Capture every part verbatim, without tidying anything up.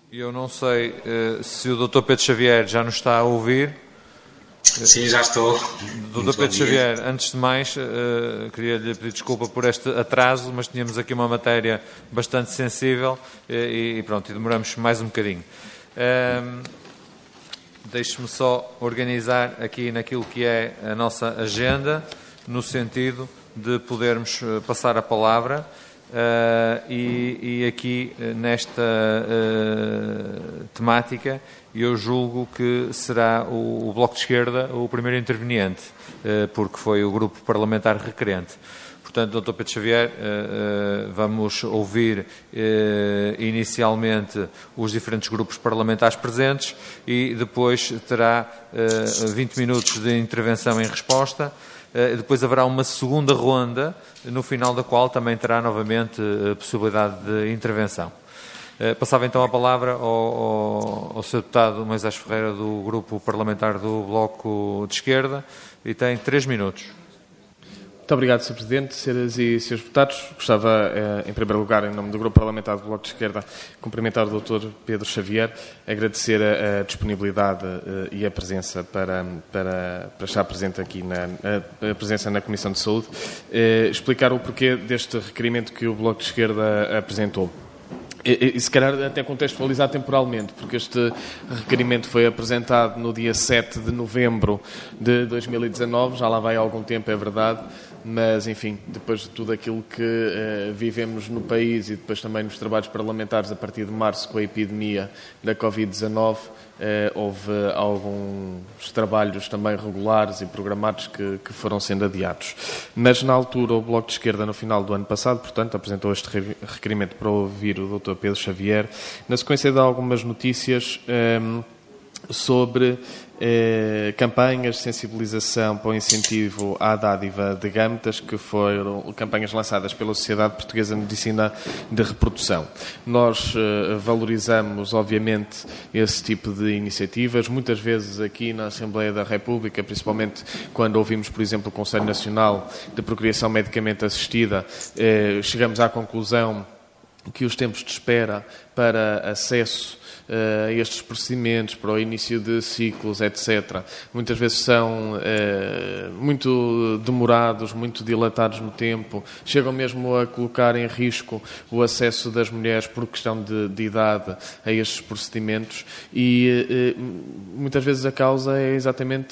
Eu não sei uh, se o doutor Pedro Xavier já nos está a ouvir. Sim, já estou. doutor Pedro Xavier, antes de mais, uh, queria-lhe pedir desculpa por este atraso, mas tínhamos aqui uma matéria bastante sensível uh, e, e pronto, e demoramos mais um bocadinho. Uh, Deixe-me só organizar aqui naquilo que é a nossa agenda, no sentido de podermos passar a palavra uh, e, e aqui nesta uh, temática eu julgo que será o, o Bloco de Esquerda o primeiro interveniente, uh, porque foi o grupo parlamentar requerente. Portanto, doutor Pedro Xavier, vamos ouvir inicialmente os diferentes grupos parlamentares presentes e depois terá vinte minutos de intervenção em resposta. Depois haverá uma segunda ronda, no final da qual também terá novamente a possibilidade de intervenção. Passava então a palavra ao, ao, ao senhor deputado Moisés Ferreira, do grupo parlamentar do Bloco de Esquerda, e tem três minutos. Muito obrigado, senhor Presidente, senhoras e senhores deputados. Gostava, em primeiro lugar, em nome do Grupo Parlamentar do Bloco de Esquerda, cumprimentar o doutor Pedro Xavier, agradecer a, a disponibilidade e a presença para, para, para estar presente aqui, na a, a presença na Comissão de Saúde, explicar o porquê deste requerimento que o Bloco de Esquerda apresentou. E, e se calhar até contextualizar temporalmente, porque este requerimento foi apresentado no dia sete de novembro de dois mil e dezanove, já lá vai há algum tempo, é verdade, mas, enfim, depois de tudo aquilo que uh, vivemos no país e depois também nos trabalhos parlamentares a partir de março com a epidemia da covid dezanove, uh, houve alguns trabalhos também regulares e programados que, que foram sendo adiados. Mas, na altura, o Bloco de Esquerda, no final do ano passado, portanto, apresentou este requerimento para ouvir o doutor Pedro Xavier, na sequência de algumas notícias um, sobre eh, campanhas de sensibilização para o incentivo à dádiva de gametas, que foram campanhas lançadas pela Sociedade Portuguesa de Medicina de Reprodução. Nós eh, valorizamos, obviamente, esse tipo de iniciativas, muitas vezes aqui na Assembleia da República, principalmente quando ouvimos, por exemplo, o Conselho Nacional de Procriação Medicamente Assistida, eh, chegamos à conclusão que os tempos de espera para acesso a estes procedimentos, para o início de ciclos, etcétera, muitas vezes são eh, muito demorados, muito dilatados no tempo, chegam mesmo a colocar em risco o acesso das mulheres por questão de, de idade a estes procedimentos e eh, muitas vezes a causa é exatamente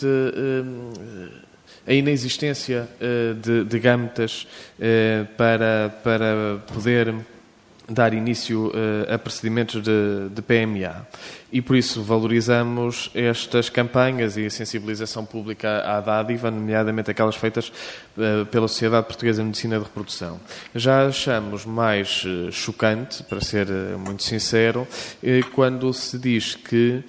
eh, a inexistência eh, de, de gametas eh, para, para poder dar início uh, a procedimentos de, de P M A. E por isso valorizamos estas campanhas e a sensibilização pública à dádiva, nomeadamente aquelas feitas uh, pela Sociedade Portuguesa de Medicina de Reprodução. Já achamos mais uh, chocante, para ser uh, muito sincero, uh, quando se diz que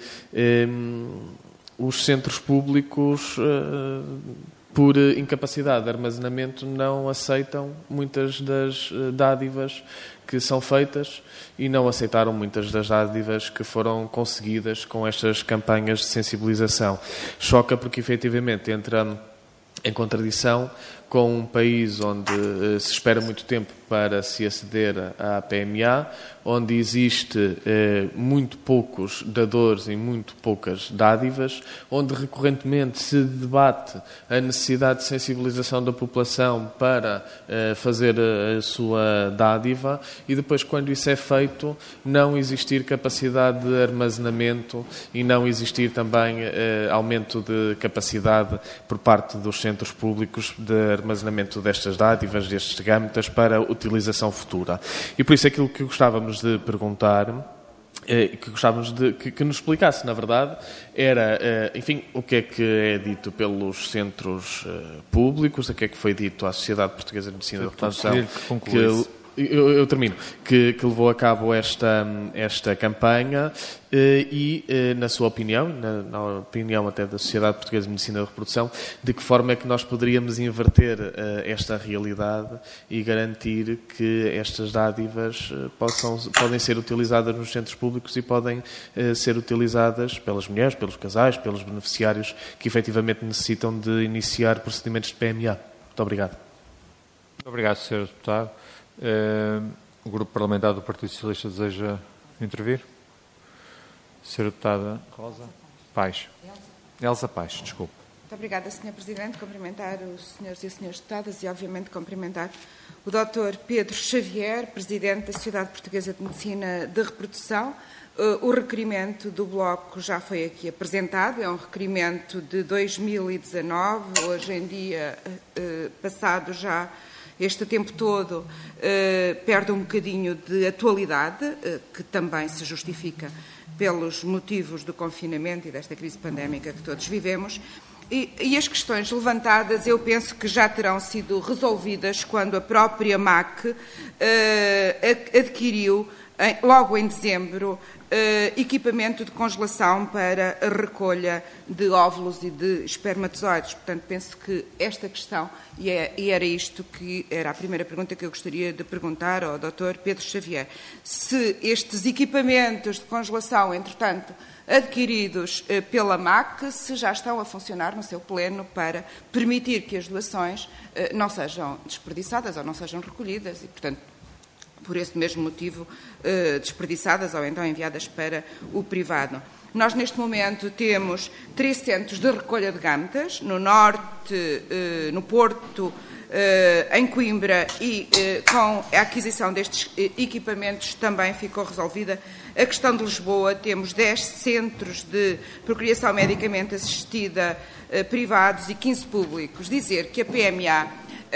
um, os centros públicos, uh, por incapacidade de armazenamento, não aceitam muitas das uh, dádivas que são feitas e não aceitaram muitas das dádivas que foram conseguidas com estas campanhas de sensibilização. Choca porque, efetivamente, entra em contradição com um país onde uh, se espera muito tempo para se aceder à P M A, onde existe eh, muito poucos dadores e muito poucas dádivas, onde recorrentemente se debate a necessidade de sensibilização da população para eh, fazer a, a sua dádiva e depois, quando isso é feito, não existir capacidade de armazenamento e não existir também eh, aumento de capacidade por parte dos centros públicos de armazenamento destas dádivas, destes gametas, para utilização futura. E por isso aquilo que gostávamos de perguntar, eh, que gostávamos de que, que nos explicasse, na verdade, era, eh, enfim, o que é que é dito pelos centros eh, públicos, o que é que foi dito à Sociedade Portuguesa de Medicina de Reprodução, que Eu, eu termino, que, que levou a cabo esta, esta campanha e, na sua opinião, na, na opinião até da Sociedade Portuguesa de Medicina de Reprodução, de que forma é que nós poderíamos inverter esta realidade e garantir que estas dádivas possam, podem ser utilizadas nos centros públicos e podem ser utilizadas pelas mulheres, pelos casais, pelos beneficiários que efetivamente necessitam de iniciar procedimentos de P M A. Muito obrigado. Muito obrigado, senhor Deputado. Uh, o Grupo Parlamentar do Partido Socialista deseja intervir? senhora Deputada Rosa Paes. Elsa Paes, desculpe. Muito obrigada, senhor Presidente. Cumprimentar os senhores e as senhoras deputadas e, obviamente, cumprimentar o doutor Pedro Xavier, Presidente da Sociedade Portuguesa de Medicina de Reprodução. O requerimento do Bloco já foi aqui apresentado, é um requerimento de dois mil e dezanove, hoje em dia, passado já este tempo todo, perde um bocadinho de atualidade, que também se justifica pelos motivos do confinamento e desta crise pandémica que todos vivemos. E, e as questões levantadas, eu penso que já terão sido resolvidas quando a própria M A C uh, adquiriu, em, logo em dezembro, uh, equipamento de congelação para a recolha de óvulos e de espermatozoides. Portanto, penso que esta questão, e, é, e era isto que era a primeira pergunta que eu gostaria de perguntar ao doutor Pedro Xavier, se estes equipamentos de congelação, entretanto, adquiridos eh, pela M A C, se já estão a funcionar no seu pleno para permitir que as doações eh, não sejam desperdiçadas ou não sejam recolhidas e, portanto, por esse mesmo motivo, eh, desperdiçadas ou então enviadas para o privado. Nós, neste momento, temos três centros de recolha de gametas, no Norte, eh, no Porto, Uh, em Coimbra, e uh, com a aquisição destes uh, equipamentos também ficou resolvida a questão de Lisboa. Temos dez centros de procriação medicamente assistida uh, privados e quinze públicos. Dizer que a P M A uh,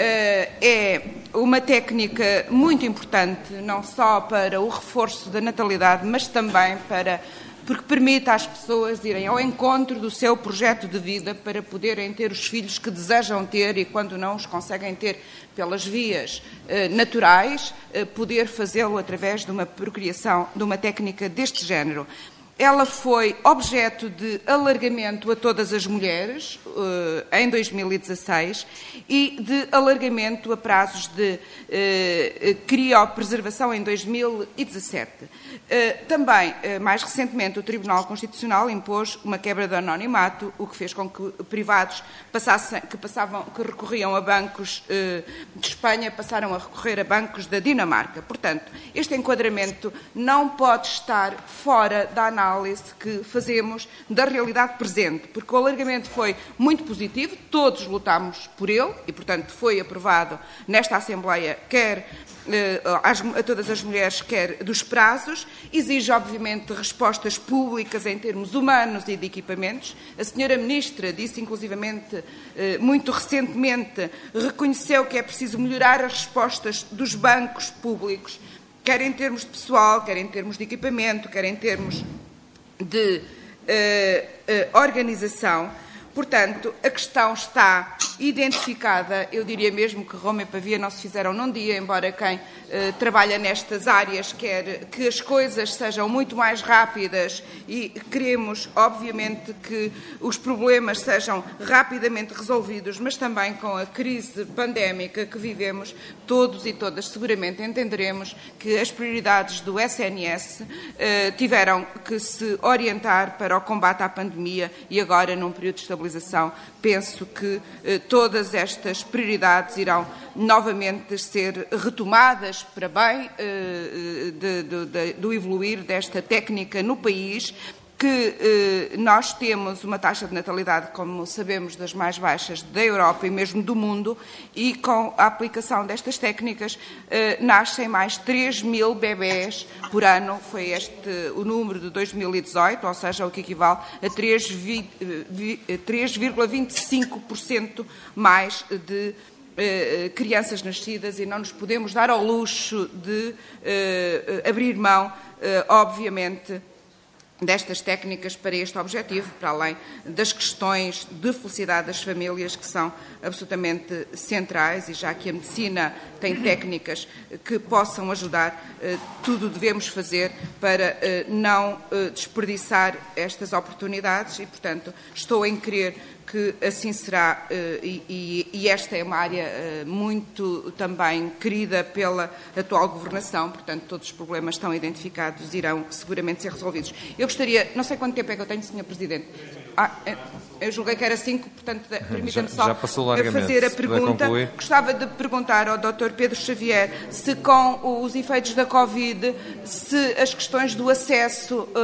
é uma técnica muito importante, não só para o reforço da natalidade, mas também para porque permite às pessoas irem ao encontro do seu projeto de vida para poderem ter os filhos que desejam ter e, quando não os conseguem ter pelas vias eh, naturais, eh, poder fazê-lo através de uma procriação, de uma técnica deste género. Ela foi objeto de alargamento a todas as mulheres uh, em dois mil e dezasseis e de alargamento a prazos de uh, criopreservação em dois mil e dezassete. Uh, também, uh, mais recentemente, o Tribunal Constitucional impôs uma quebra de anonimato, o que fez com que privados passassem, que, passavam, que recorriam a bancos uh, de Espanha passaram a recorrer a bancos da Dinamarca. Portanto, este enquadramento não pode estar fora da análise que fazemos da realidade presente, porque o alargamento foi muito positivo, todos lutámos por ele e, portanto, foi aprovado nesta Assembleia, quer eh, a todas as mulheres, quer dos prazos, exige, obviamente, respostas públicas em termos humanos e de equipamentos. A senhora Ministra disse, inclusivamente, eh, muito recentemente, reconheceu que é preciso melhorar as respostas dos bancos públicos, quer em termos de pessoal, quer em termos de equipamento, quer em termos de uh, uh, organização. Portanto, a questão está identificada. Eu diria mesmo que Roma e Pavia não se fizeram num dia, embora quem uh, trabalha nestas áreas quer que as coisas sejam muito mais rápidas e queremos, obviamente, que os problemas sejam rapidamente resolvidos, mas também com a crise pandémica que vivemos, todos e todas seguramente entenderemos que as prioridades do S N S uh, tiveram que se orientar para o combate à pandemia e agora, num período de estabilização, penso que eh, todas estas prioridades irão novamente ser retomadas para bem eh, de, de, de, do evoluir desta técnica no país, que eh, nós temos uma taxa de natalidade, como sabemos, das mais baixas da Europa e mesmo do mundo, e com a aplicação destas técnicas eh, nascem mais três mil bebés por ano. Foi este o número de dois mil e dezoito, ou seja, o que equivale a três vírgula vinte e cinco por cento mais de eh, crianças nascidas, e não nos podemos dar ao luxo de eh, abrir mão, eh, obviamente, destas técnicas para este objetivo, para além das questões de felicidade das famílias, que são absolutamente centrais, e já que a medicina tem técnicas que possam ajudar, tudo devemos fazer para não desperdiçar estas oportunidades e, portanto, estou em crer que assim será, e, e esta é uma área muito também querida pela atual governação, portanto todos os problemas estão identificados e irão seguramente ser resolvidos. Eu gostaria, não sei quanto tempo é que eu tenho, senhor Presidente. Ah, eu julguei que era cinco, portanto, permita-me só já passou largamente. fazer a pergunta. Gostava de perguntar ao doutor Pedro Xavier se, com os efeitos da Covid, se as questões do acesso uh,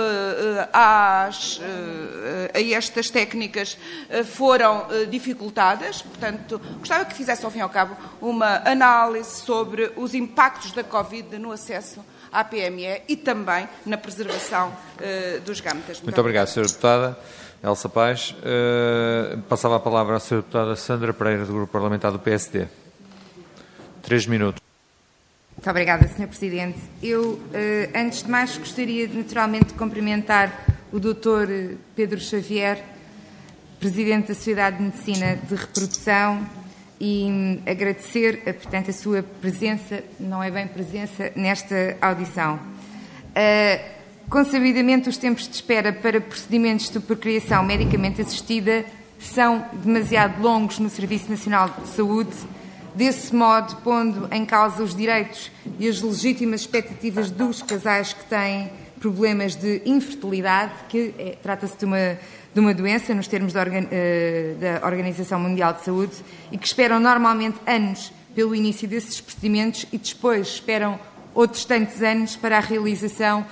às, uh, a estas técnicas uh, foram uh, dificultadas. Portanto, gostava que fizesse, ao fim e ao cabo, uma análise sobre os impactos da Covid no acesso à P M E e também na preservação uh, dos gametas. Muito, Muito obrigado, senhora Deputada. Elsa Paz. Uh, passava a palavra à senhora Deputada Sandra Pereira, do Grupo Parlamentar do P S D. Três minutos. Muito obrigada, senhor Presidente. Eu, uh, antes de mais, gostaria naturalmente de cumprimentar o doutor Pedro Xavier, Presidente da Sociedade de Medicina de Reprodução, e agradecer, portanto, a sua presença, não é bem presença, nesta audição. Uh, Consabidamente, os tempos de espera para procedimentos de procriação medicamente assistida são demasiado longos no Serviço Nacional de Saúde, desse modo pondo em causa os direitos e as legítimas expectativas dos casais que têm problemas de infertilidade, que é, trata-se de uma, de uma doença, nos termos da, organ, da Organização Mundial de Saúde, e que esperam normalmente anos pelo início desses procedimentos e depois esperam outros tantos anos para a realização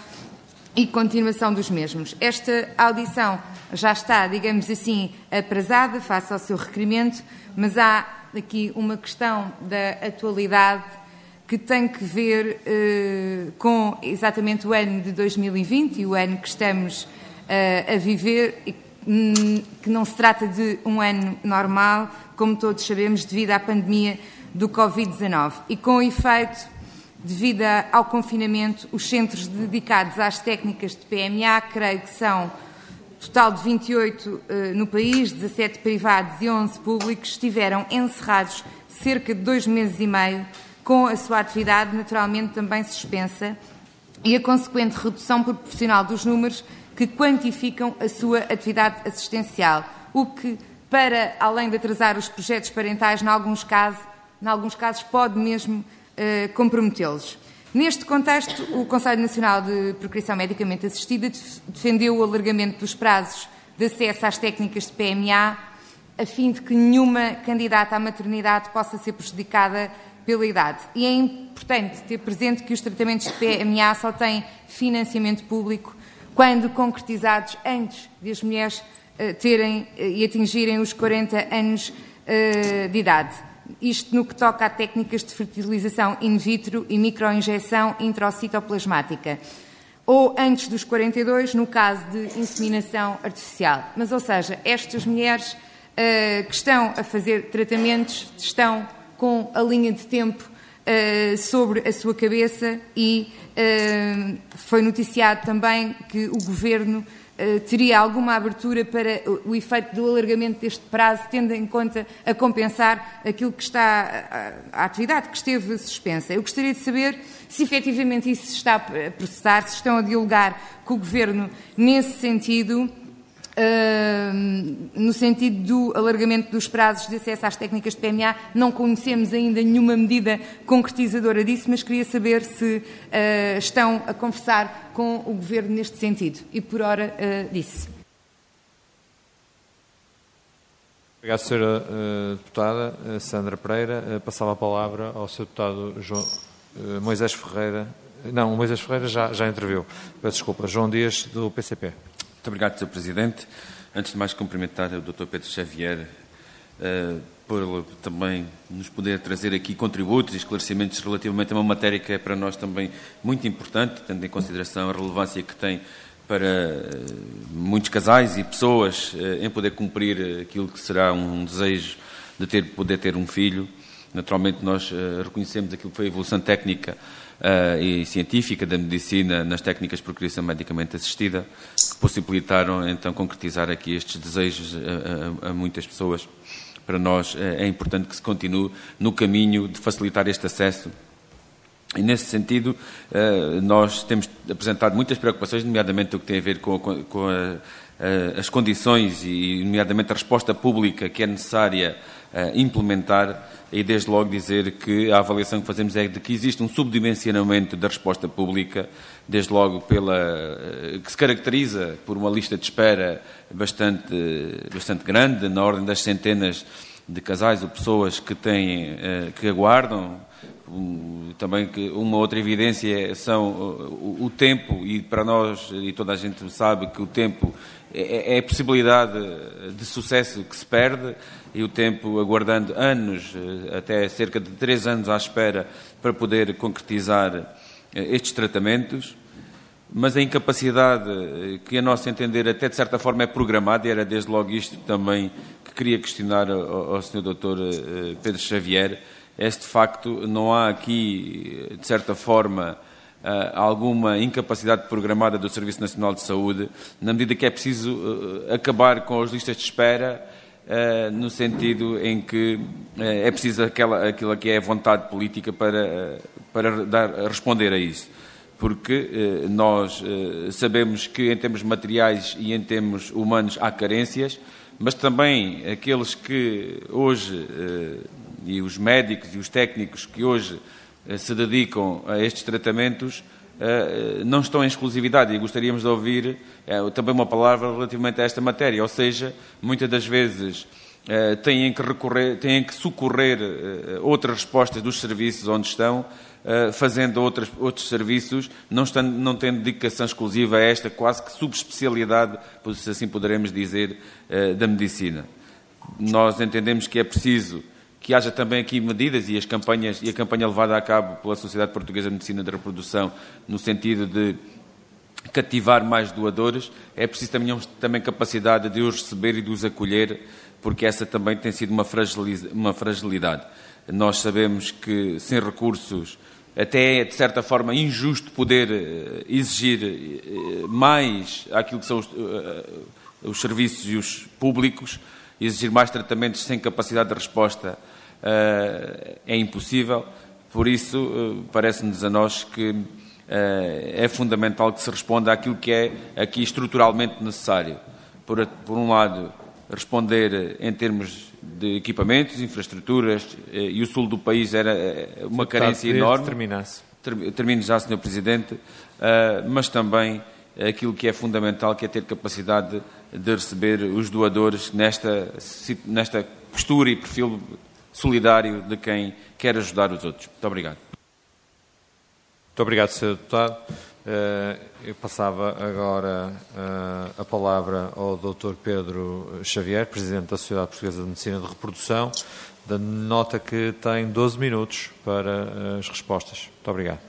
e continuação dos mesmos. Esta audição já está, digamos assim, atrasada face ao seu requerimento, mas há aqui uma questão da atualidade que tem que ver eh, com exatamente o ano de dois mil e vinte, o ano que estamos eh, a viver, e que não se trata de um ano normal, como todos sabemos, devido à pandemia do Covid dezanove. E com efeito, devido ao confinamento, os centros dedicados às técnicas de P M A, creio que são total de vinte e oito uh, no país, dezassete privados e onze públicos, estiveram encerrados cerca de dois meses e meio, com a sua atividade naturalmente também suspensa e a consequente redução proporcional dos números que quantificam a sua atividade assistencial, o que, para além de atrasar os projetos parentais, em alguns casos, em alguns casos pode mesmo Uh, comprometê-los. Neste contexto, o Conselho Nacional de Procriação Medicamente Assistida defendeu o alargamento dos prazos de acesso às técnicas de P M A, a fim de que nenhuma candidata à maternidade possa ser prejudicada pela idade. E é importante ter presente que os tratamentos de P M A só têm financiamento público quando concretizados antes de as mulheres uh, terem uh, e atingirem os quarenta anos uh, de idade. Isto no que toca a técnicas de fertilização in vitro e microinjeção intracitoplasmática, ou antes dos quarenta e dois, no caso de inseminação artificial. Mas, ou seja, estas mulheres uh, que estão a fazer tratamentos estão com a linha de tempo uh, sobre a sua cabeça e uh, foi noticiado também que o Governo Uh, teria alguma abertura para o, o efeito do alargamento deste prazo, tendo em conta a compensar aquilo que está, a, a atividade que esteve suspensa. Eu gostaria de saber se efetivamente isso se está a processar, se estão a dialogar com o Governo nesse sentido, uh, no sentido do alargamento dos prazos de acesso às técnicas de P M A. Não conhecemos ainda nenhuma medida concretizadora disso, mas queria saber se uh, estão a conversar com o Governo neste sentido. E por hora uh, disse. Obrigado, senhora uh, Deputada uh, Sandra Pereira. Uh, passava a palavra ao senhor Deputado João, uh, Moisés Ferreira. Não, o Moisés Ferreira já, já interviu. Peço desculpa. João Dias, do P C P. Muito obrigado, senhor Presidente. Antes de mais, cumprimentar o doutor Pedro Xavier uh, por também nos poder trazer aqui contributos e esclarecimentos relativamente a uma matéria que é para nós também muito importante, tendo em consideração a relevância que tem para uh, muitos casais e pessoas uh, em poder cumprir aquilo que será um desejo de ter, poder ter um filho. Naturalmente, nós uh, reconhecemos aquilo que foi a evolução técnica uh, e científica da medicina nas técnicas de procriação medicamente assistida, que possibilitaram, então, concretizar aqui estes desejos a, a, a muitas pessoas. Para nós uh, é importante que se continue no caminho de facilitar este acesso E, nesse sentido, nós temos apresentado muitas preocupações, nomeadamente o que tem a ver com, com a, a, as condições e, nomeadamente, a resposta pública que é necessária implementar, e desde logo dizer que a avaliação que fazemos é de que existe um subdimensionamento da resposta pública, desde logo pela, que se caracteriza por uma lista de espera bastante, bastante grande, na ordem das centenas de casais ou pessoas que, têm, que aguardam. Também que uma outra evidência são o, o tempo, e para nós, e toda a gente sabe que o tempo é, é a possibilidade de sucesso que se perde, e o tempo aguardando anos, até cerca de três anos à espera para poder concretizar estes tratamentos, mas a incapacidade que, a nosso entender, até de certa forma é programada, e era desde logo isto também que queria questionar ao, ao senhor doutor Pedro Xavier. É se de facto não há aqui, de certa forma, alguma incapacidade programada do Serviço Nacional de Saúde, na medida que é preciso acabar com as listas de espera, no sentido em que é preciso aquela, aquilo que é a vontade política para, para dar, responder a isso. Porque nós sabemos que em termos materiais e em termos humanos há carências, mas também aqueles que hoje, e os médicos e os técnicos que hoje se dedicam a estes tratamentos, não estão em exclusividade, e gostaríamos de ouvir também uma palavra relativamente a esta matéria, ou seja, muitas das vezes têm que recorrer, têm que socorrer outras respostas dos serviços onde estão, fazendo outros, outros serviços, não, estando, não tendo dedicação exclusiva a esta quase que subespecialidade, se assim poderemos dizer, da medicina. Nós entendemos que é preciso que haja também aqui medidas, e as campanhas, e a campanha levada a cabo pela Sociedade Portuguesa de Medicina da Reprodução, no sentido de cativar mais doadores, é preciso também, também capacidade de os receber e de os acolher, porque essa também tem sido uma fragilidade. Uma fragilidade. Nós sabemos que, sem recursos, até é, de certa forma, injusto poder exigir mais aquilo que são os, os serviços e os públicos, exigir mais tratamentos sem capacidade de resposta é impossível. Por isso, parece-nos a nós que é fundamental que se responda àquilo que é aqui estruturalmente necessário. Por, por um lado, responder em termos de equipamentos, infraestruturas, e o sul do país era uma carência enorme. Terminasse. Termino já, senhor Presidente, mas também aquilo que é fundamental, que é ter capacidade de receber os doadores nesta, nesta postura e perfil solidário de quem quer ajudar os outros. Muito obrigado. Muito obrigado, senhor Deputado. Eu passava agora a palavra ao doutor Pedro Xavier, Presidente da Sociedade Portuguesa de Medicina de Reprodução, da nota que tem doze minutos para as respostas. Muito obrigado.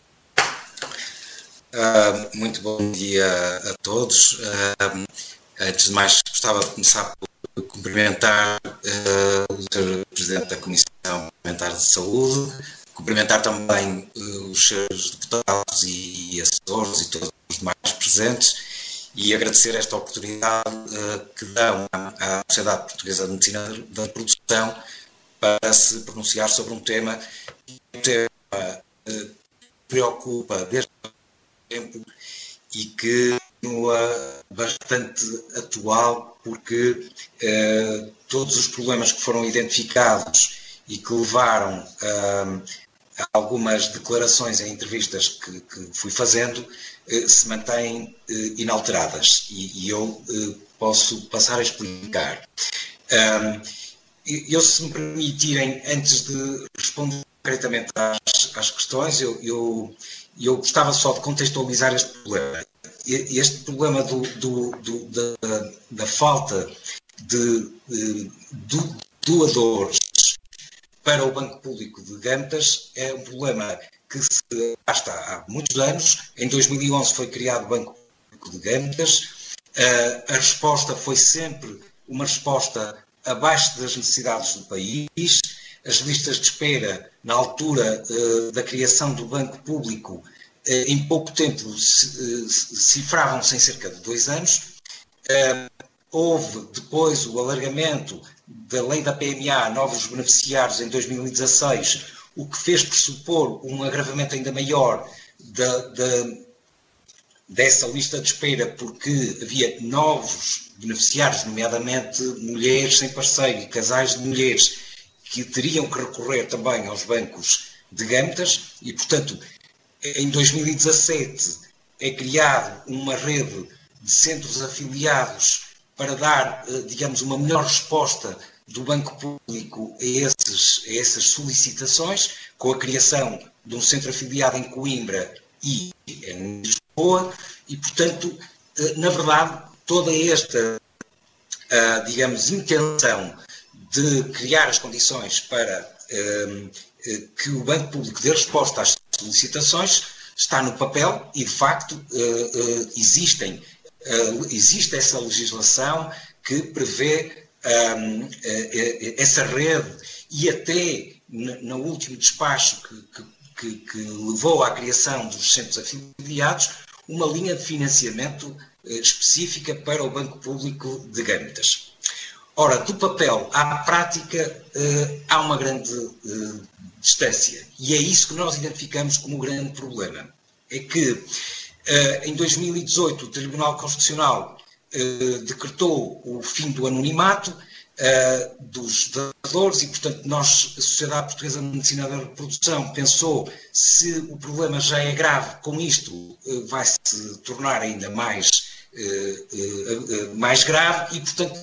Uh, muito bom dia a todos. Uh, antes de mais, gostava de começar por cumprimentar uh, o doutor Presidente da Comissão Parlamentar de Saúde, cumprimentar também uh, os seus deputados e, e assessores e todos os demais presentes, e agradecer esta oportunidade uh, que dão à, à Sociedade Portuguesa de Medicina da Reprodução para se pronunciar sobre um tema que um tema, uh, preocupa desde tempo e que continua bastante atual, porque eh, todos os problemas que foram identificados e que levaram eh, a algumas declarações em entrevistas que, que fui fazendo eh, se mantêm eh, inalteradas, e, e eu eh, posso passar a explicar. Um, eu, se me permitirem, antes de responder concretamente às, às questões, eu, eu E eu gostava só de contextualizar este problema. Este problema do, do, do, da, da falta de, de, de doadores para o Banco Público de Gâmetas é um problema que se arrasta há muitos anos. Em dois mil e onze foi criado o Banco Público de Gâmetas. A resposta foi sempre uma resposta abaixo das necessidades do país. As listas de espera, na altura uh, da criação do Banco Público, uh, em pouco tempo uh, cifravam-se em cerca de dois anos. Uh, houve depois o alargamento da lei da P M A a novos beneficiários em dois mil e dezasseis, o que fez pressupor um agravamento ainda maior da, da, dessa lista de espera, porque havia novos beneficiários, nomeadamente mulheres sem parceiro e casais de mulheres, que teriam que recorrer também aos bancos de gâmetas, e, portanto, em dois mil e dezassete é criado uma rede de centros afiliados para dar, digamos, uma melhor resposta do Banco Público a, esses, a essas solicitações, com a criação de um centro afiliado em Coimbra e em Lisboa, e, portanto, na verdade, toda esta, digamos, intenção de criar as condições para que o Banco Público dê resposta às solicitações está no papel e, de facto, existem, existe essa legislação que prevê essa rede, e até no último despacho que, que, que levou à criação dos centros afiliados, uma linha de financiamento específica para o Banco Público de Gâmetas. Ora, do papel à prática há uma grande distância, e é isso que nós identificamos como o grande problema. É que em dois mil e dezoito o Tribunal Constitucional decretou o fim do anonimato uh, dos dadores e, portanto, nós, a Sociedade Portuguesa de Medicina da Reprodução, pensou, se o problema já é grave, com isto uh, vai-se tornar ainda mais, uh, uh, uh, mais grave, e, portanto,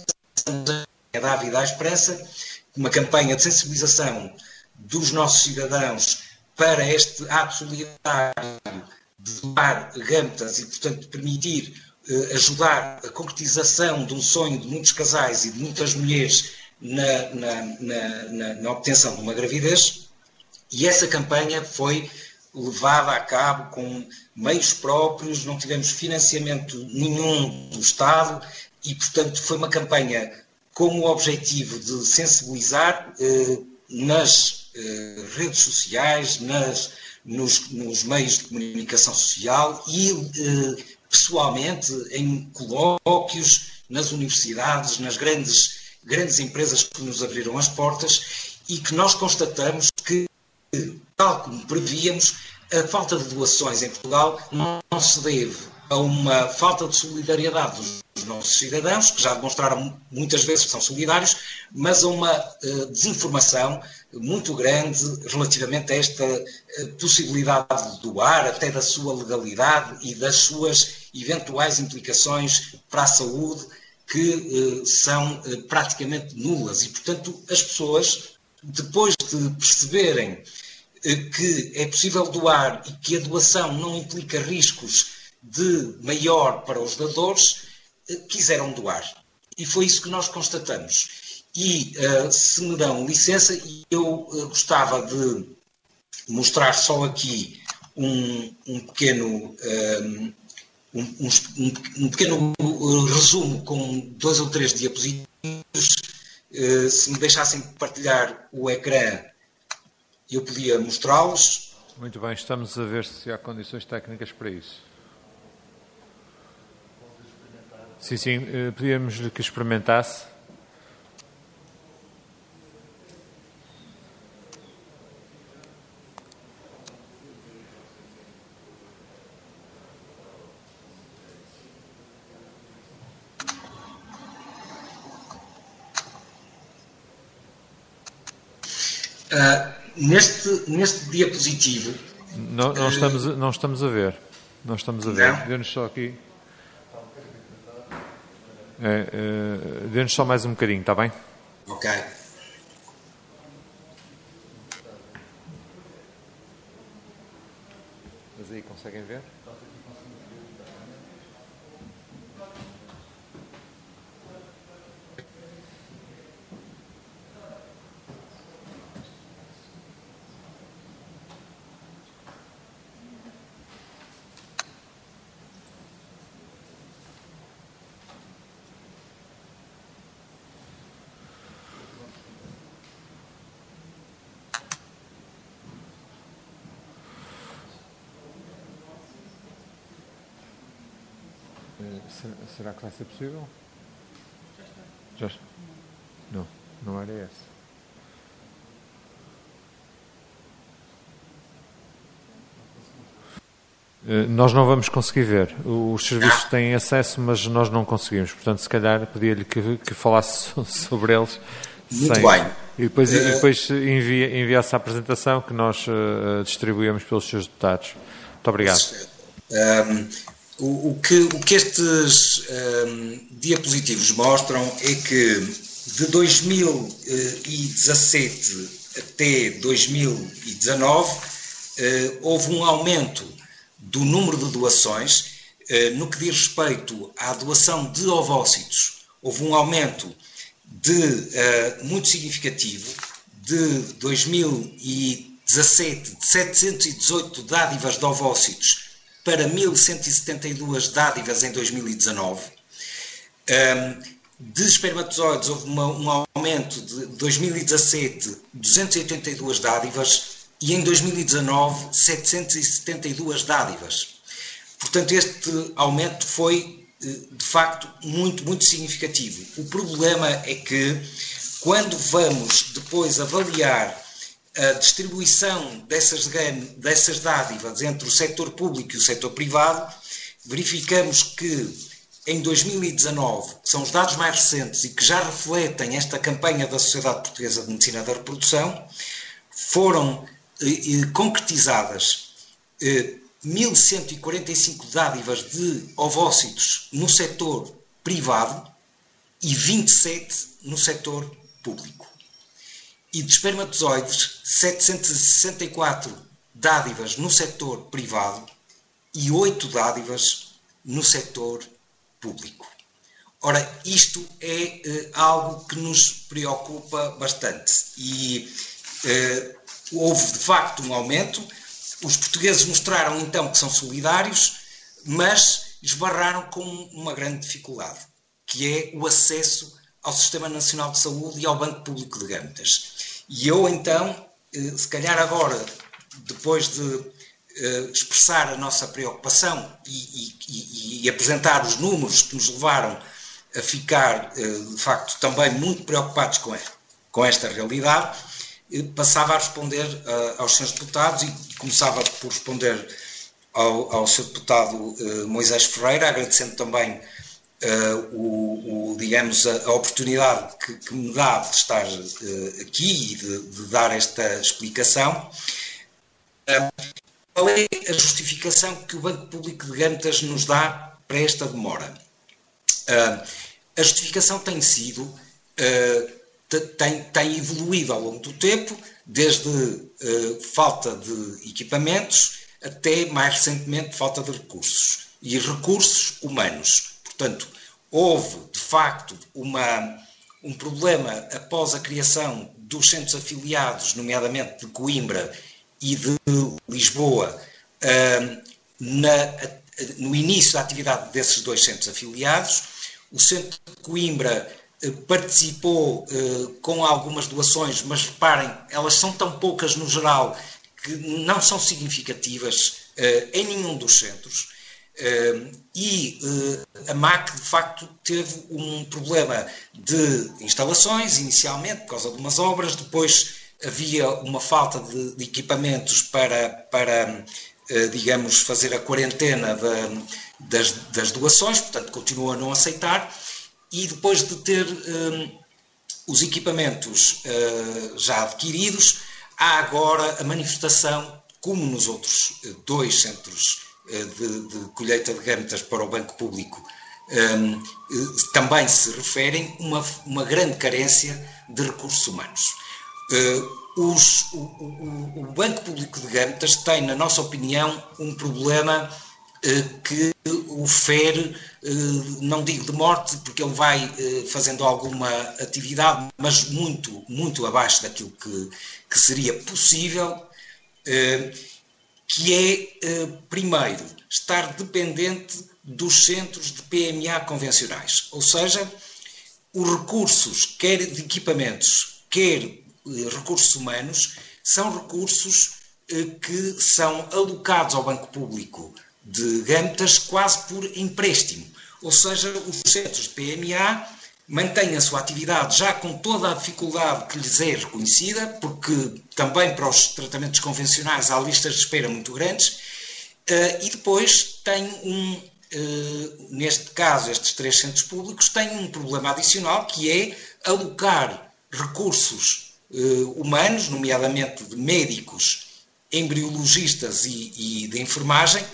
é dar vida à esperança, uma campanha de sensibilização dos nossos cidadãos para este ato solidário de doar gâmetas e, portanto, permitir ajudar a concretização de um sonho de muitos casais e de muitas mulheres na, na, na, na, na obtenção de uma gravidez, e essa campanha foi levada a cabo com meios próprios, não tivemos financiamento nenhum do Estado e, portanto, foi uma campanha com o objetivo de sensibilizar eh, nas eh, redes sociais, nas, nos, nos meios de comunicação social e eh, pessoalmente, em colóquios, nas universidades, nas grandes, grandes empresas que nos abriram as portas, e que nós constatamos que, tal como prevíamos, a falta de doações em Portugal não se deve a uma falta de solidariedade dos nossos cidadãos, que já demonstraram muitas vezes que são solidários, mas a uma uh, desinformação muito grande relativamente a esta uh, possibilidade de doar, até da sua legalidade e das suas eventuais implicações para a saúde, que uh, são uh, praticamente nulas. E, portanto, as pessoas, depois de perceberem uh, que é possível doar e que a doação não implica riscos de maior para os dadores, uh, quiseram doar. E foi isso que nós constatamos. E, uh, se me dão licença, eu uh, gostava de mostrar só aqui um, um pequeno... Um, Um, um, um pequeno resumo com dois ou três diapositivos. Uh, se me deixassem partilhar o ecrã, eu podia mostrá-los. Muito bem, estamos a ver se há condições técnicas para isso. Sim, sim, uh, pedíamos que experimentasse. Uh, neste, neste diapositivo... Não, não, estamos, não estamos a ver. Não estamos a ver. Dê-nos só aqui. É, é, dê-nos só mais um bocadinho, está bem? Ok. Mas aí conseguem ver? Será que vai ser possível? Já está. Não, não era esse. Nós não vamos conseguir ver. Os serviços têm acesso, mas nós não conseguimos. Portanto, se calhar, pedia-lhe que, que falasse sobre eles. Muito sem... bem. E depois, uh... e depois envia, enviasse a apresentação que nós uh, distribuímos pelos seus deputados. Muito obrigado. Um, o, o, que, o que estes um, diapositivos mostram é que de dois mil e dezassete até dois mil e dezanove uh, houve um aumento do número de doações. Uh, no que diz respeito à doação de ovócitos, houve um aumento de, uh, muito significativo, de dois mil e dezassete, de setecentos e dezoito dádivas de ovócitos para mil cento e setenta e duas dádivas em dois mil e dezanove. Um, de espermatozoides houve uma, um aumento de dois mil e dezassete, duzentas e oitenta e duas dádivas, e em dois mil e dezanove, setecentas e setenta e duas dádivas. Portanto, este aumento foi, de facto, muito, muito significativo. O problema é que, quando vamos depois avaliar a distribuição dessas, dessas dádivas entre o setor público e o setor privado, verificamos que em dois mil e dezanove, que são os dados mais recentes e que já refletem esta campanha da Sociedade Portuguesa de Medicina da Reprodução, foram eh, concretizadas eh, mil cento e quarenta e cinco dádivas de ovócitos no setor privado e vinte e sete no setor público. E de espermatozoides, setecentas e sessenta e quatro dádivas no setor privado e oito dádivas no setor público. Ora, isto é eh, algo que nos preocupa bastante e eh, houve de facto um aumento. Os portugueses mostraram então que são solidários, mas esbarraram com uma grande dificuldade, que é o acesso ao Sistema Nacional de Saúde e ao Banco Público de Gâmetas. E eu então, eh, se calhar agora, depois de Uh, expressar a nossa preocupação e, e, e apresentar os números que nos levaram a ficar, uh, de facto, também muito preocupados com, com esta realidade, uh, passava a responder uh, aos senhores deputados e começava por responder ao, ao senhor deputado uh, Moisés Ferreira, agradecendo também uh, o, o, digamos, a, a oportunidade que, que me dá de estar uh, aqui e de, de dar esta explicação. Uh, Qual é a justificação que o Banco Público de Gâmetas nos dá para esta demora? Uh, a justificação tem sido, uh, tem, tem evoluído ao longo do tempo, desde uh, falta de equipamentos até, mais recentemente, falta de recursos. E recursos humanos. Portanto, houve, de facto, uma, um problema após a criação dos centros afiliados, nomeadamente de Coimbra e de Lisboa, na, no início da atividade desses dois centros afiliados. O centro de Coimbra participou com algumas doações, mas reparem, elas são tão poucas no geral que não são significativas em nenhum dos centros. E a M A C, de facto, teve um problema de instalações, inicialmente, por causa de umas obras, depois havia uma falta de, de equipamentos para, para eh, digamos, fazer a quarentena de, das, das doações, portanto, continua a não aceitar, e depois de ter eh, os equipamentos eh, já adquiridos, há agora a manifestação, como nos outros eh, dois centros eh, de, de colheita de gâmetas para o Banco Público eh, eh, também se referem, uma, uma grande carência de recursos humanos. Uh, os, o, o, o Banco Público de Gâmetas tem, na nossa opinião, um problema uh, que o fere, uh, não digo de morte, porque ele vai uh, fazendo alguma atividade, mas muito, muito abaixo daquilo que, que seria possível, uh, que é, uh, primeiro, estar dependente dos centros de P M A convencionais. Ou seja, os recursos, quer de equipamentos, quer recursos humanos, são recursos eh, que são alocados ao Banco Público de Gâmetas quase por empréstimo. Ou seja, os centros de P M A mantêm a sua atividade já com toda a dificuldade que lhes é reconhecida, porque também para os tratamentos convencionais há listas de espera muito grandes, e depois tem um, neste caso, estes três centros públicos têm um problema adicional, que é alocar recursos humanos, nomeadamente de médicos, embriologistas e, e de enfermagem,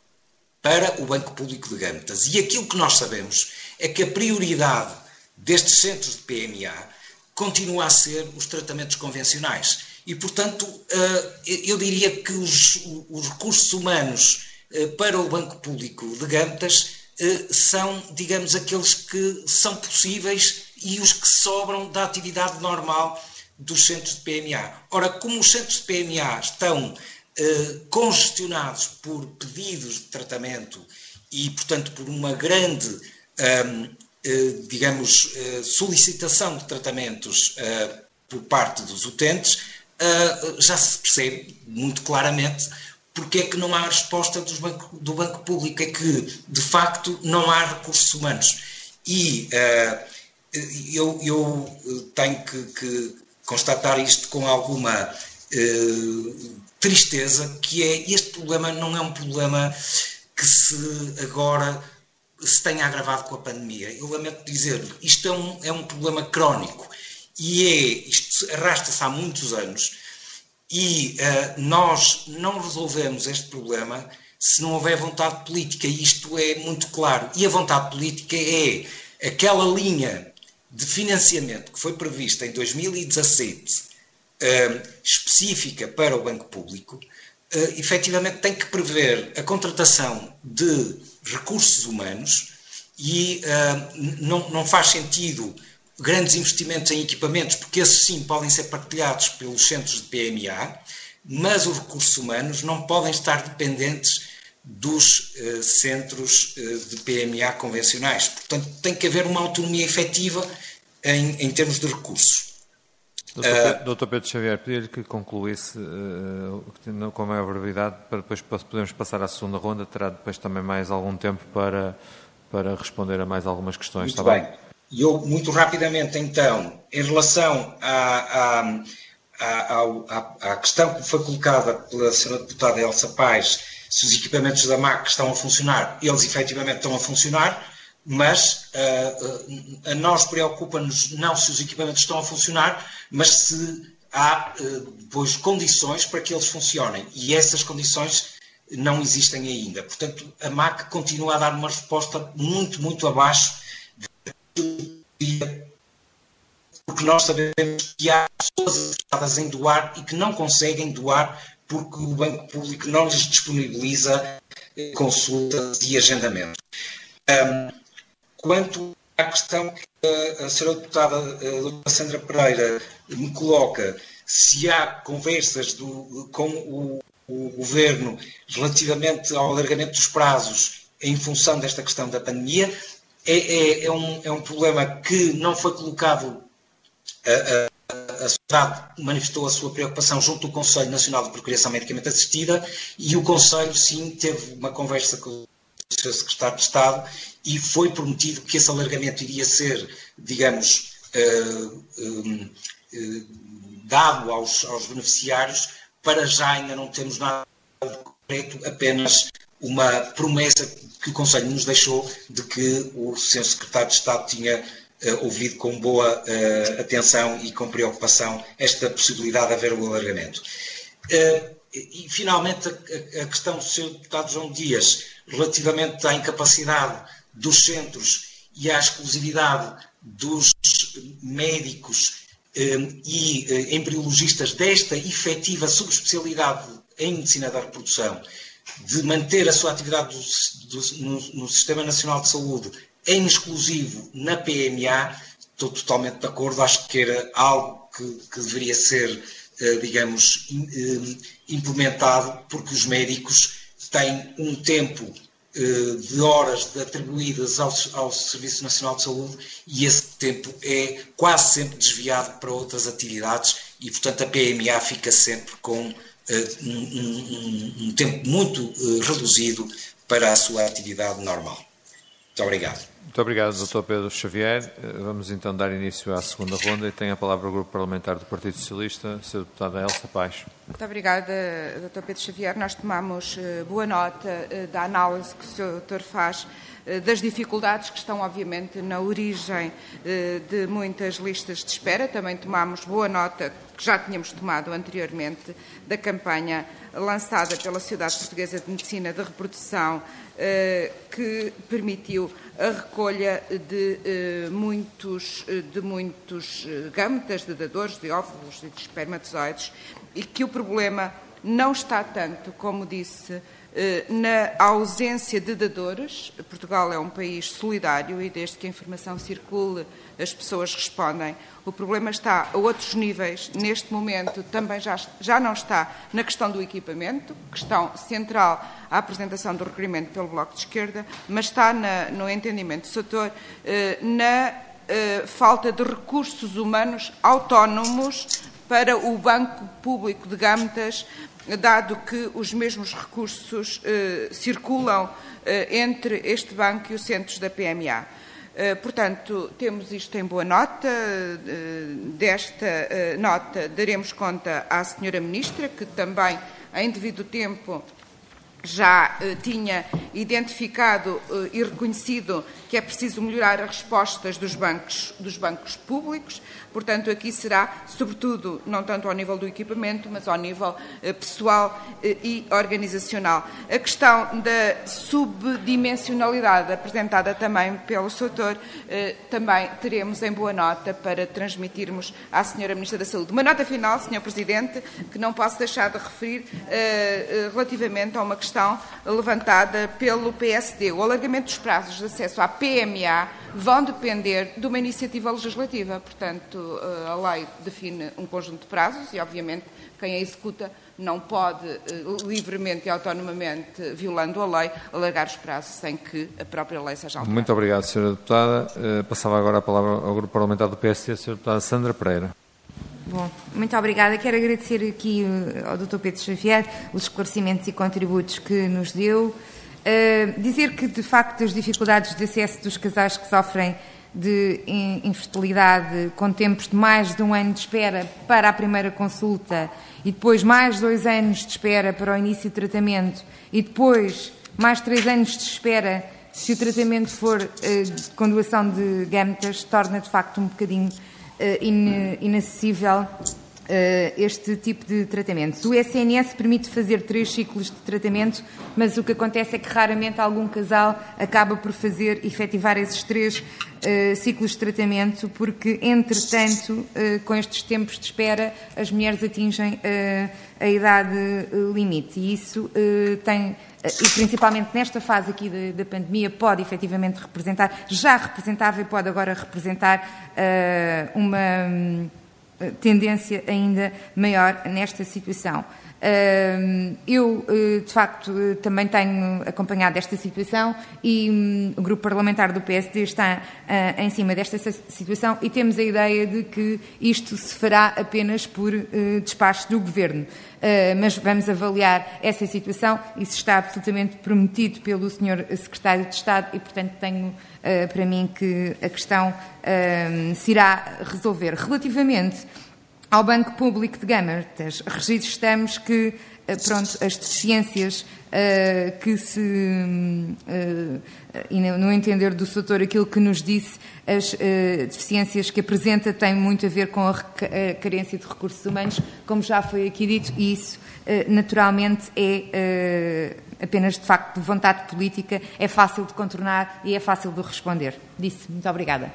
para o Banco Público de Gâmetas. E aquilo que nós sabemos é que a prioridade destes centros de P M A continua a ser os tratamentos convencionais. E, portanto, eu diria que os, os recursos humanos para o Banco Público de Gâmetas são, digamos, aqueles que são possíveis e os que sobram da atividade normal dos centros de P M A. Ora, como os centros de P M A estão eh, congestionados por pedidos de tratamento e, portanto, por uma grande, um, eh, digamos, eh, solicitação de tratamentos eh, por parte dos utentes, eh, já se percebe muito claramente porque é que não há resposta dos banco, do Banco Público, é que, de facto, não há recursos humanos. E eh, eu, eu tenho que, que constatar isto com alguma eh, tristeza, que é, este problema não é um problema que se agora se tenha agravado com a pandemia. Eu lamento dizer, isto é um, é um problema crónico e é, isto arrasta-se há muitos anos e uh, nós não resolvemos este problema se não houver vontade política, e isto é muito claro. E a vontade política é aquela linha de financiamento que foi prevista em dois mil e dezassete, uh, específica para o Banco Público, uh, efetivamente tem que prever a contratação de recursos humanos e uh, não, não faz sentido grandes investimentos em equipamentos, porque esses sim podem ser partilhados pelos centros de P M A, mas os recursos humanos não podem estar dependentes dos uh, centros uh, de P M A convencionais. Portanto, tem que haver uma autonomia efetiva em, em termos de recursos. doutor Pedro Xavier, pedir-lhe que concluísse uh, com a maior brevidade, para depois podermos passar à segunda ronda. Terá depois também mais algum tempo para, para responder a mais algumas questões. Muito está bem. E eu, muito rapidamente, então, em relação à, à, à, à, à questão que foi colocada pela senhora deputada Elsa Paes, se os equipamentos da M A C estão a funcionar, eles efetivamente estão a funcionar, mas uh, uh, a nós preocupa-nos não se os equipamentos estão a funcionar, mas se há uh, depois condições para que eles funcionem. E essas condições não existem ainda. Portanto, a M A C continua a dar uma resposta muito, muito abaixo do dia, porque nós sabemos que há pessoas interessadas em doar e que não conseguem doar porque o Banco Público não lhes disponibiliza consultas e agendamento. Um, quanto à questão que a, a senhora deputada a doutora Sandra Pereira me coloca, se há conversas do, com o, o Governo relativamente ao alargamento dos prazos em função desta questão da pandemia, é, é, é, um, é um problema que não foi colocado. A, a, A sociedade manifestou a sua preocupação junto do Conselho Nacional de Procriação Medicamente Assistida e o Conselho, sim, teve uma conversa com o seu Secretário de Estado e foi prometido que esse alargamento iria ser, digamos, uh, um, uh, dado aos, aos beneficiários. Para já ainda não temos nada concreto, apenas uma promessa que o Conselho nos deixou de que o seu Secretário de Estado tinha Uh, ouvido com boa uh, atenção e com preocupação esta possibilidade de haver o alargamento. Uh, e, finalmente, a, a questão do senhor deputado João Dias, relativamente à incapacidade dos centros e à exclusividade dos médicos uh, e uh, embriologistas desta efetiva subespecialidade em medicina da reprodução, de manter a sua atividade do, do, no, no Sistema Nacional de Saúde em exclusivo na P M A, estou totalmente de acordo, acho que era algo que, que deveria ser, digamos, implementado, porque os médicos têm um tempo de horas atribuídas ao, ao Serviço Nacional de Saúde e esse tempo é quase sempre desviado para outras atividades e, portanto, a P M A fica sempre com um, um, um tempo muito reduzido para a sua atividade normal. Muito obrigado. Muito obrigado, doutor Pedro Xavier. Vamos então dar início à segunda ronda e tem a palavra o Grupo Parlamentar do Partido Socialista, a senhora deputada Elsa Paes. Muito obrigada, doutor Pedro Xavier. Nós tomamos boa nota da análise que o senhor doutor faz das dificuldades que estão, obviamente, na origem de muitas listas de espera. Também tomamos boa nota, que já tínhamos tomado anteriormente, da campanha lançada pela Sociedade Portuguesa de Medicina de Reprodução, que permitiu a recolha de muitos, de muitos gametas, de dadores, de óvulos e de espermatozoides, e que o problema não está tanto, como disse, na ausência de dadores. Portugal é um país solidário e desde que a informação circule as pessoas respondem. O problema está a outros níveis. Neste momento também já, já não está na questão do equipamento, questão central à apresentação do requerimento pelo Bloco de Esquerda, mas está na, no entendimento do setor na falta de recursos humanos autónomos para o Banco Público de Gametas, dado que os mesmos recursos eh, circulam eh, entre este banco e os centros da P M A. Eh, portanto, temos isto em boa nota. Eh, desta eh, nota daremos conta à senhora Ministra, que também, em devido tempo, já eh, tinha identificado eh, e reconhecido que é preciso melhorar as respostas dos bancos, dos bancos públicos. Portanto, aqui será, sobretudo, não tanto ao nível do equipamento, mas ao nível eh, pessoal eh, e organizacional. A questão da subdimensionalidade, apresentada também pelo doutor, eh, também teremos em boa nota para transmitirmos à senhora Ministra da Saúde. Uma nota final, senhor Presidente, que não posso deixar de referir eh, relativamente a uma questão levantada pelo P S D. O alargamento dos prazos de acesso à P M A vão depender de uma iniciativa legislativa. Portanto, a lei define um conjunto de prazos e, obviamente, quem a executa não pode, livremente e autonomamente, violando a lei, alargar os prazos sem que a própria lei seja alterada. Muito obrigado, senhora deputada. Passava agora a palavra ao Grupo Parlamentar do P S D, a senhora deputada Sandra Pereira. Bom, muito obrigada. Quero agradecer aqui ao doutor Pedro Xavier os esclarecimentos e contributos que nos deu. Uh, dizer que, de facto, as dificuldades de acesso dos casais que sofrem de infertilidade com tempos de mais de um ano de espera para a primeira consulta e depois mais dois anos de espera para o início do tratamento e depois mais três anos de espera se o tratamento for uh, com doação de gametas, torna, de facto, um bocadinho uh, in, inacessível Uh, este tipo de tratamentos. O S N S permite fazer três ciclos de tratamento, mas o que acontece é que raramente algum casal acaba por fazer, efetivar esses três uh, ciclos de tratamento, porque, entretanto, uh, com estes tempos de espera, as mulheres atingem uh, a idade uh, limite. E isso uh, tem, uh, e principalmente nesta fase aqui da, da pandemia, pode efetivamente representar, já representava e pode agora representar uh, uma... Um, tendência ainda maior nesta situação. Eu, de facto, também tenho acompanhado esta situação e o Grupo Parlamentar do P S D está em cima desta situação e temos a ideia de que isto se fará apenas por despacho do Governo. Mas vamos avaliar essa situação. Isso está absolutamente prometido pelo senhor Secretário de Estado e, portanto, tenho para mim que a questão se irá resolver. Relativamente ao Banco Público de Gametas, registramos que, pronto, as deficiências uh, que se, uh, e no entender do doutor, aquilo que nos disse, as uh, deficiências que apresenta têm muito a ver com a, a carência de recursos humanos, como já foi aqui dito, e isso uh, naturalmente é uh, apenas, de facto, de vontade política, é fácil de contornar e é fácil de responder. Disse. Muito obrigada.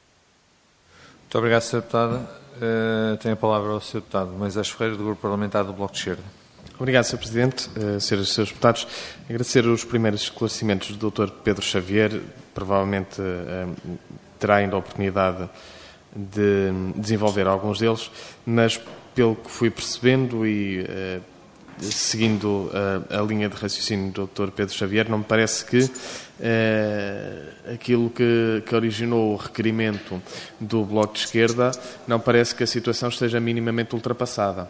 Muito obrigado, senhora deputada. Uh, tem a palavra o senhor deputado Moisés Ferreira, do Grupo Parlamentar do Bloco de Esquerda. Obrigado, senhor Presidente. Uh, senhores e senhores deputados, agradecer os primeiros esclarecimentos do doutor Pedro Xavier. Provavelmente uh, terá ainda a oportunidade de desenvolver alguns deles, mas pelo que fui percebendo e uh, seguindo a, a linha de raciocínio do doutor Pedro Xavier, não me parece que Uh, aquilo que, que originou o requerimento do Bloco de Esquerda, não parece que a situação esteja minimamente ultrapassada.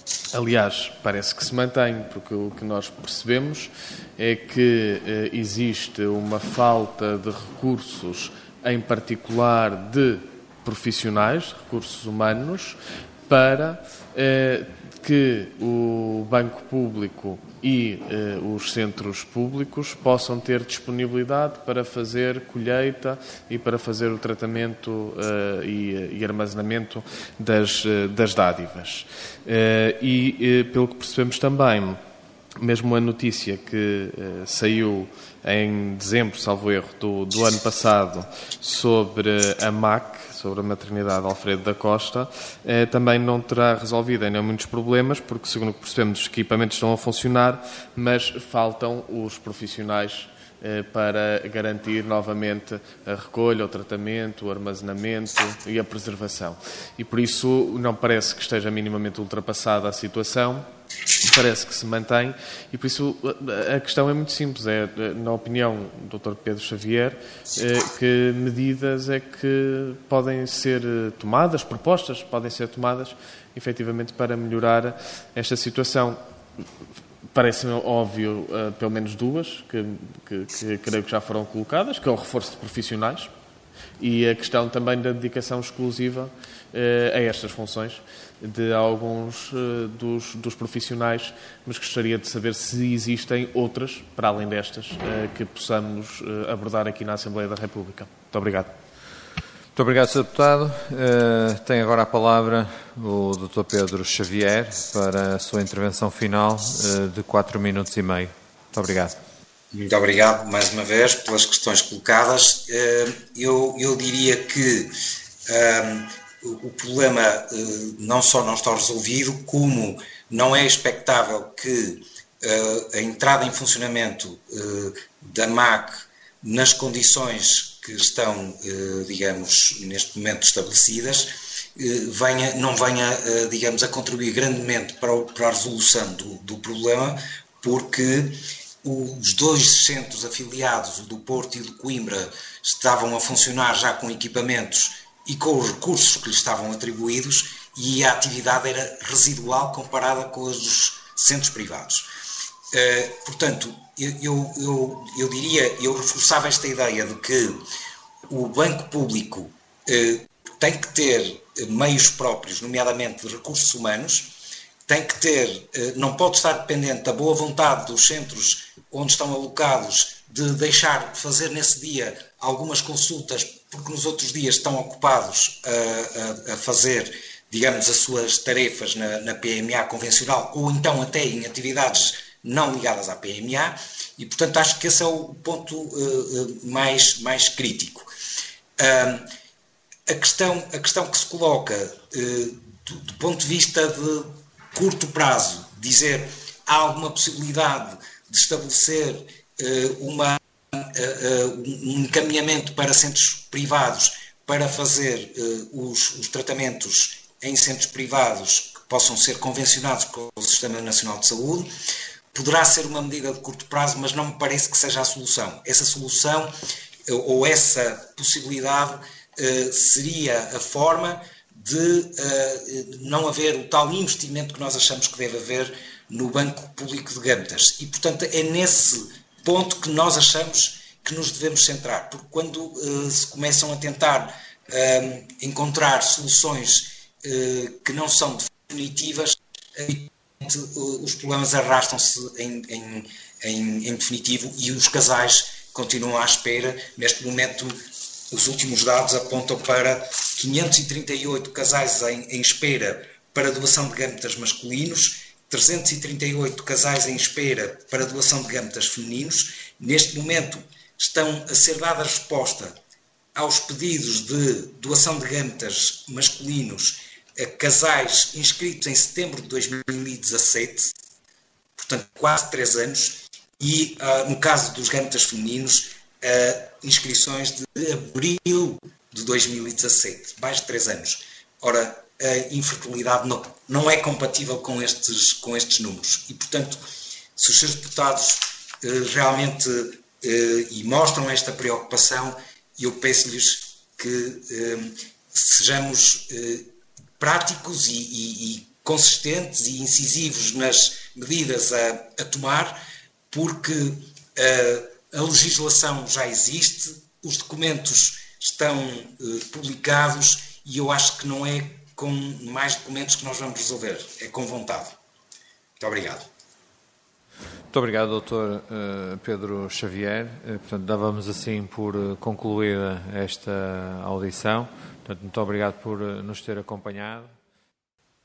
Aliás, parece que se mantém, porque o que nós percebemos é que eh, existe uma falta de recursos, em particular de profissionais, recursos humanos, para eh, que o banco público e eh, os centros públicos possam ter disponibilidade para fazer colheita e para fazer o tratamento eh, e, e armazenamento das, das dádivas. Eh, e, eh, pelo que percebemos também, mesmo a notícia que eh, saiu em dezembro, salvo erro, do, do ano passado, sobre a M A C, sobre a maternidade Alfredo da Costa, eh, também não terá resolvido ainda muitos problemas, porque, segundo o que percebemos, os equipamentos estão a funcionar, mas faltam os profissionais eh, para garantir novamente a recolha, o tratamento, o armazenamento e a preservação. E por isso não parece que esteja minimamente ultrapassada a situação, parece que se mantém, e por isso a questão é muito simples, é, na opinião do doutor Pedro Xavier, que medidas é que podem ser tomadas, propostas podem ser tomadas, efetivamente, para melhorar esta situação. Parece-me óbvio, pelo menos duas, que, que, que creio que já foram colocadas, que é o reforço de profissionais e a questão também da dedicação exclusiva a estas funções de alguns uh, dos, dos profissionais, mas gostaria de saber se existem outras, para além destas, uh, que possamos uh, abordar aqui na Assembleia da República. Muito obrigado. Muito obrigado, senhor Deputado. Uh, tem agora a palavra o doutor Pedro Xavier para a sua intervenção final uh, de quatro minutos e meio. Muito obrigado. Muito obrigado, mais uma vez, pelas questões colocadas. Uh, eu, eu diria que uh, o problema uh, não só não está resolvido, como não é expectável que uh, a entrada em funcionamento uh, da M A C nas condições que estão, uh, digamos, neste momento estabelecidas, uh, venha, não venha, uh, digamos, a contribuir grandemente para, o, para a resolução do, do problema, porque os dois centros afiliados, o do Porto e o de Coimbra, estavam a funcionar já com equipamentos e com os recursos que lhes estavam atribuídos, e a atividade era residual comparada com os dos centros privados. Uh, portanto, eu, eu, eu diria, eu reforçava esta ideia de que o banco público uh, tem que ter meios próprios, nomeadamente de recursos humanos, tem que ter, uh, não pode estar dependente da boa vontade dos centros onde estão alocados de deixar de fazer nesse dia algumas consultas, porque nos outros dias estão ocupados a, a, a fazer, digamos, as suas tarefas na, na P M A convencional, ou então até em atividades não ligadas à P M A, e, portanto, acho que esse é o ponto uh, mais, mais crítico. Uh, a, questão, a questão que se coloca, uh, do, do ponto de vista de curto prazo, dizer há alguma possibilidade de estabelecer uh, uma Uh, um encaminhamento para centros privados para fazer uh, os, os tratamentos em centros privados que possam ser convencionados com o Sistema Nacional de Saúde, poderá ser uma medida de curto prazo, mas não me parece que seja a solução. Essa solução uh, ou essa possibilidade uh, seria a forma de uh, não haver o tal investimento que nós achamos que deve haver no Banco Público de Gâmetas. E, portanto, é nesse ponto que nós achamos que nos devemos centrar, porque quando uh, se começam a tentar uh, encontrar soluções uh, que não são definitivas, uh, os problemas arrastam-se em, em, em, em definitivo, e os casais continuam à espera. Neste momento, os últimos dados apontam para quinhentos e trinta e oito casais em, em espera para doação de gâmetas masculinos, trezentos e trinta e oito casais em espera para doação de gâmetas femininos. Neste momento estão a ser dada resposta aos pedidos de doação de gâmetas masculinos a casais inscritos em setembro de dois mil e dezassete, portanto quase três anos, e uh, no caso dos gâmetas femininos, uh, inscrições de abril de dois mil e dezassete, mais de três anos. Ora, a infertilidade não, não é compatível com estes, com estes números. E, portanto, se os seus deputados eh, realmente eh, e mostram esta preocupação, eu peço-lhes que eh, sejamos eh, práticos e, e, consistentes e incisivos nas medidas a, a tomar, porque uh, a legislação já existe, os documentos estão uh, publicados e eu acho que não é com mais documentos que nós vamos resolver, é com vontade. Muito obrigado. Muito obrigado, doutor uh, Pedro Xavier. Uh, portanto, dávamos assim por uh, concluída esta audição. Portanto, muito obrigado por uh, nos ter acompanhado.